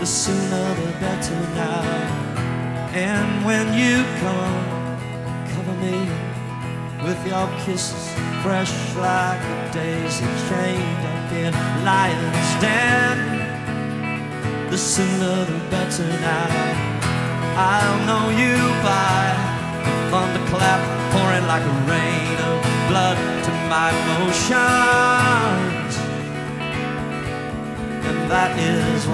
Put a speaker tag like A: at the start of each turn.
A: the sooner the better now. And when you come, cover me with your kisses, fresh like a daisy chained up in lion's den. The sooner the better now. I'll know you by the thunderclap pouring like a rain of blood to my emotions. And that is